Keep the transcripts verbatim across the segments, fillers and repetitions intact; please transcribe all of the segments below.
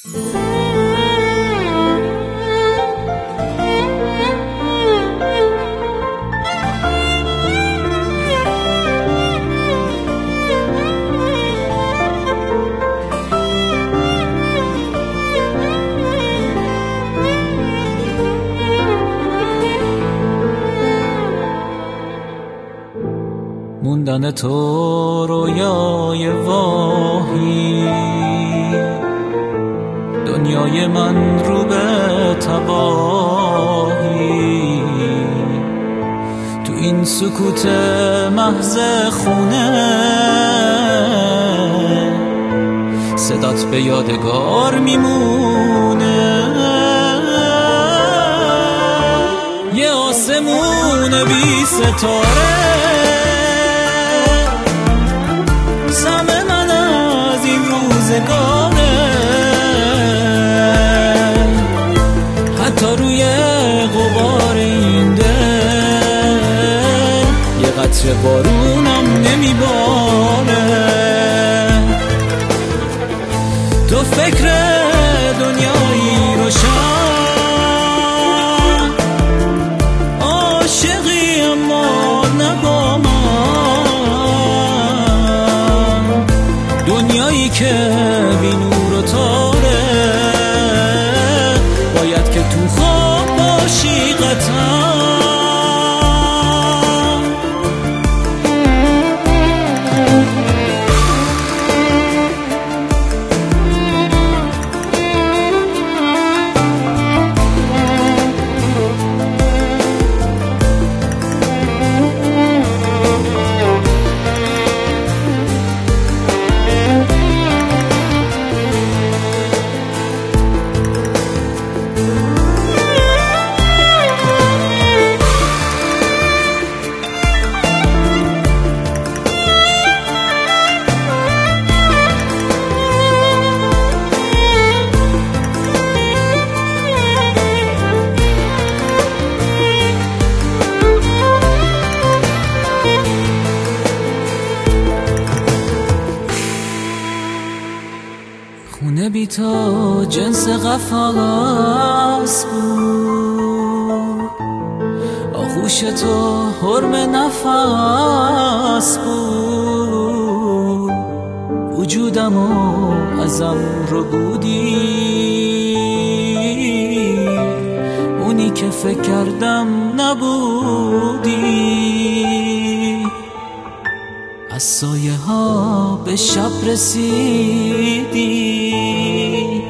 موندن تو رویای واهی، دنیای من رو به تباهی، تو این سکوت محض خونه صدات به یادگار میمونه. یه آسمون بی ستاره سم من از این روزگاره، حتی روی غبار این دل یه قطره بارونم نمیباره. تو فکر دنیایی روشن، عاشقی اما نه با من، دنیایی که بی نور و تاره باید که تو خواب باشی قطعا. خونه بی تو جنس قفاس بود، آغوش تو حرم نفس بود، وجودمو ازم رو بودی، اونی که فکر کردم نبودی. از سایه ها به شب رسیدی،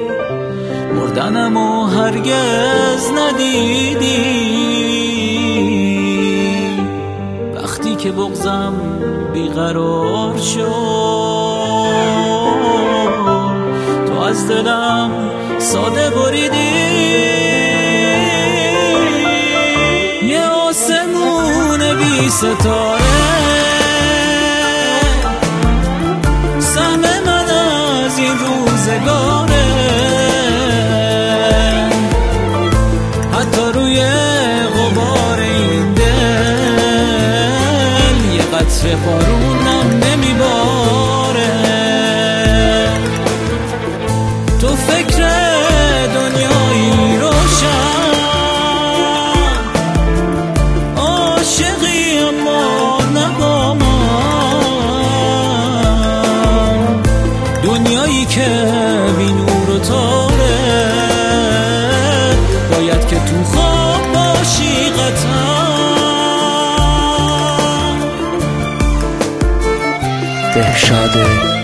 مردنمو هرگز ندیدی. وقتی که بغضم بیقرار شد، تو از دلم ساده بریدی. یه آسمون بی ستاره سهم من از این روزگاره، حتی روی غبار این دل یه قطره بارونم نمیباره. تو فکر دنیایی روشن، عاشقی اما نه با من، دنیایی که بی نور و تاره باید که تو خواب باشی قطعا. دهشاده